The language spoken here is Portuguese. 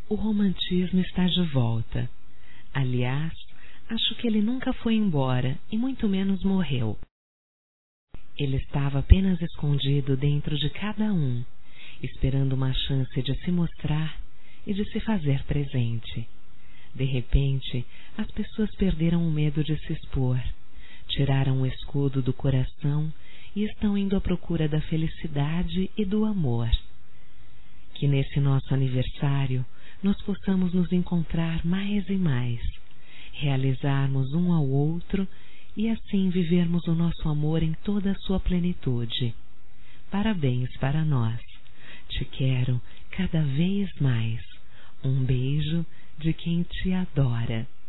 O romantismo está de volta. Aliás, acho que ele nunca foi embora e muito menos morreu. Ele estava apenas escondido dentro de cada um, esperando uma chance de se mostrar e de se fazer presente. De repente, as pessoas perderam o medo de se expor, tiraram o escudo do coração e estão indo à procura da felicidade e do amor. Que nesse nosso aniversário nós possamos nos encontrar mais e mais, realizarmos um ao outro e assim vivermos o nosso amor em toda a sua plenitude. Parabéns para nós. Te quero cada vez mais. Um beijo de quem te adora.